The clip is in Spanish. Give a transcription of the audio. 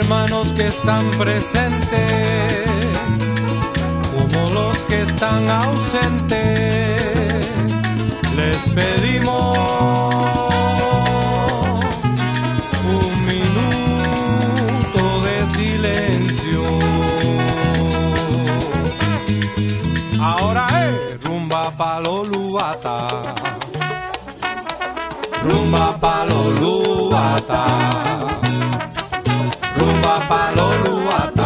hermanos que están presentes, como los que están ausentes, les pedimos un minuto de silencio. Ahora rumba pa' los luata, rumba pa' los luata, rumba pa' los luata.